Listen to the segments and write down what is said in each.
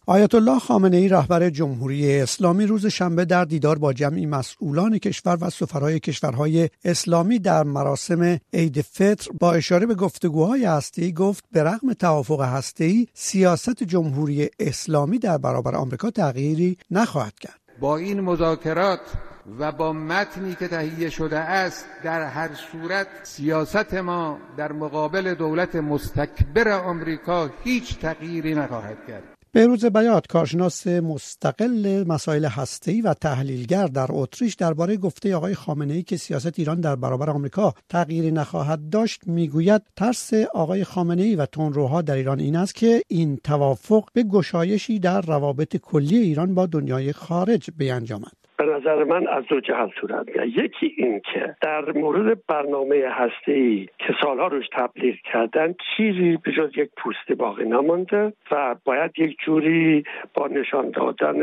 آیت الله خامنه‌ای رهبر جمهوری اسلامی روز شنبه در دیدار با جمعی مسئولان کشور و سفرای کشورهای اسلامی در مراسم عید فطر با اشاره به گفتگوهای هسته‌ای گفت به رغم توافق هسته‌ای سیاست جمهوری اسلامی در برابر آمریکا تغییری نخواهد کرد. با این مذاکرات و با متنی که تهیه شده است در هر صورت سیاست ما در مقابل دولت مستکبر آمریکا هیچ تغییری نخواهد کرد. بهروز بیات، کارشناس مستقل مسائل هسته‌ای و تحلیلگر در اتریش، درباره گفته آقای خامنه‌ای که سیاست ایران در برابر آمریکا تغییری نخواهد داشت میگوید ترس آقای خامنه‌ای و تندروها در ایران این است که این توافق به گشایشی در روابط کلی ایران با دنیای خارج بیانجامد. به نظر من از دو جهت صورت میاد. یکی این که در مورد برنامه هسته‌ای که سالها روش تبلیغ کردن چیزی به جز یک پوست باقی نمانده و باید یک جوری با نشان دادن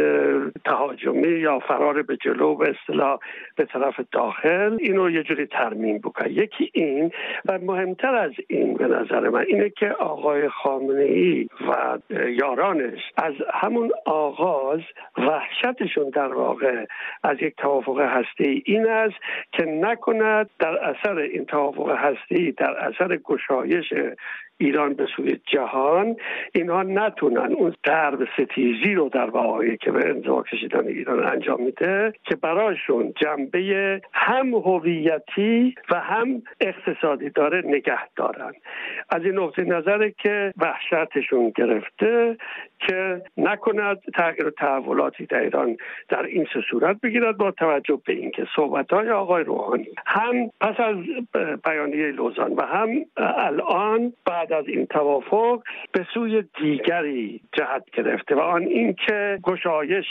تهاجمی یا فرار به جلو به اصطلاح به طرف داخل اینو یه جوری ترمیم بکنه. یکی این و مهمتر از این به نظر من اینه که آقای خامنه‌ای و یارانش از همون آغاز وحشتشون در واقع از یک توافق هسته‌ای این است که نکند در اثر این توافق هسته‌ای در اثر گشایش ایران به سوی جهان اینها نتونن اون درب ستیزی رو در واقع که به انزوا کشیدن ایران انجام میده که براشون جنبه هم هویتی و هم اقتصادی داره نگه دارن. از این نقطه نظره که وحشتشون گرفته که نکند تغییر و تحولاتی در ایران در این سه صورت بگیرد، با توجه به اینکه صحبت‌های آقای روحانی هم پس از بیانیه لوزان و هم الان بعد از این توافق به سوی دیگری جهت گرفته و آن این که گشایش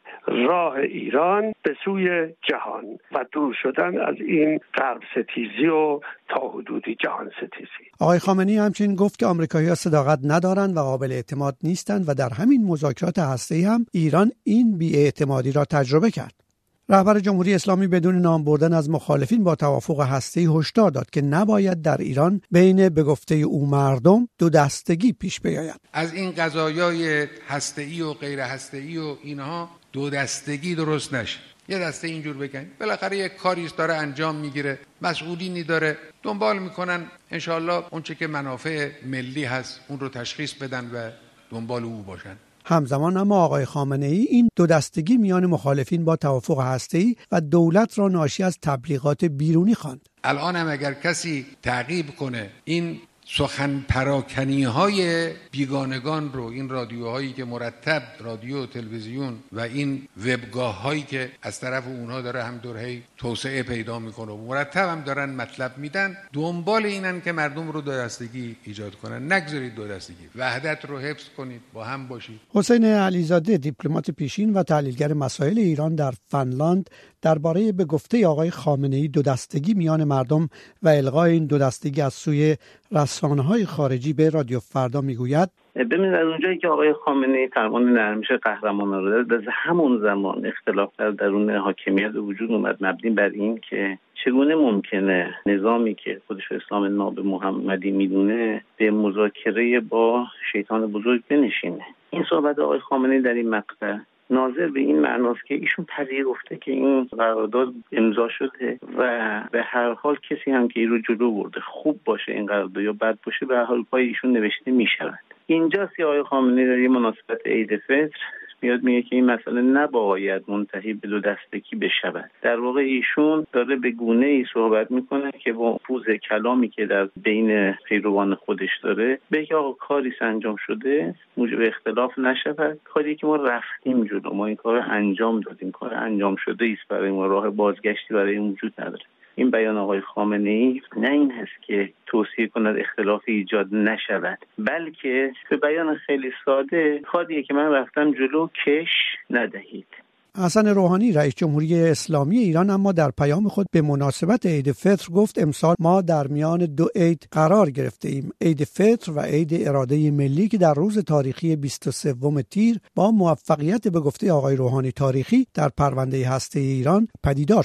راه ایران به سوی جهان و دور شدن از این غرب ستیزی و تا حدودی جهان ستیزی. آقای خامنه‌ای همچنین گفت که آمریکایی‌ها صداقت ندارند و قابل اعتماد نیستند و در همین مذاکرات هسته‌ای هم ایران این بی‌اعتمادی را تجربه کرد. رهبر جمهوری اسلامی بدون نام بردن از مخالفین با توافق هسته‌ای هشدار داد که نباید در ایران بین به گفته او مردم دو دستگی پیش بیاید. از این قضایای هسته‌ای و غیر هسته‌ای و اینها دو دستگی درست نشه. یه دسته اینجور بگن بالاخره یک کاریست داره انجام میگیره، مسئولینی داره دنبال میکنن، انشالله اون چه که منافع ملی هست اون رو تشخیص بدن و دنبال او باشن. همزمان اما آقای خامنه‌ای این دو دستگی میان مخالفین با توافق هسته‌ای و دولت را ناشی از تبلیغات بیرونی خواند. الان هم اگر کسی تعقیب کنه این سخن پراکنی های بیگانگان رو، این رادیوهایی که مرتب رادیو و تلویزیون و این وبگاه هایی که از طرف اونها داره هم دورهی توسعه پیدا میکنه و مرتب هم دارن مطلب میدن، دنبال اینن که مردم رو دو دستگی ایجاد کنن. نگذارید دو دستگی، وحدت رو حفظ کنید، با هم باشید. حسین علیزاده، دیپلمات پیشین و تحلیلگر مسائل ایران در فنلاند، درباره به گفته آقای خامنه‌ای دو دستگی میان مردم و الغای این دو دستگی از سوی رسانه‌های خارجی به رادیو فردا میگوید: ببینید از اونجایی که آقای خامنه‌ای فرمان نرمش قهرمانان رو داد، از همون زمان اختلاف در درون حاکمیت وجود اومد مبنی بر این که چگونه ممکنه نظامی که خودش اسلام ناب محمدی میدونه به مذاکره با شیطان بزرگ بنشینه. این صحبت آقای خامنه‌ای در این مقطع ناظر به این معناست که ایشون پذیرفته که این قرارداد امضا شده و به هر حال کسی هم که این رو جلو برده، خوب باشه این قرارداد یا بد باشه، به هر حال پای ایشون نوشته میشود. اینجاست که آقای خامنه‌ای در این مناسبت عید فطر میاد میگه که این مسئله نباید منتهی به دو دستگی بشود. در واقع ایشون داره به گونه‌ای صحبت میکنه که با فوز کلامی که در بین پیروان خودش داره بگه آقا کاری انجام شده موجب اختلاف نشود، کاری که ما رفتیم جلو، ما این کار انجام دادیم، کار انجام شده است، برای ما راه بازگشتی برای این وجود نداره. این بیان آقای خامنه‌ای نه این هست که توصیه کند اختلاف ایجاد نشود، بلکه به بیان خیلی ساده کاریه که من رفتم جلو کش ندهید. حسن روحانی رئیس جمهوری اسلامی ایران اما در پیام خود به مناسبت عید فطر گفت امسال ما در میان دو عید قرار گرفته ایم، عید فطر و عید اراده ملی که در روز تاریخی 23 تیر با موفقیت به گفته آقای روحانی تاریخی در پرونده هسته ایران پدیدار شد.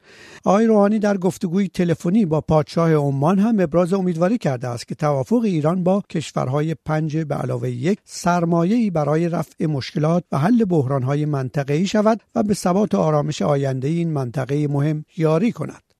آقای روحانی در گفتگوی تلفنی با پادشاه عمان هم ابراز امیدواری کرده است که توافق ایران با کشورهای 5+1 سرمایه‌ای برای رفع مشکلات و حل بحران‌های منطقه‌ای شود و به ثبات و آرامش آینده این منطقه مهم یاری کند.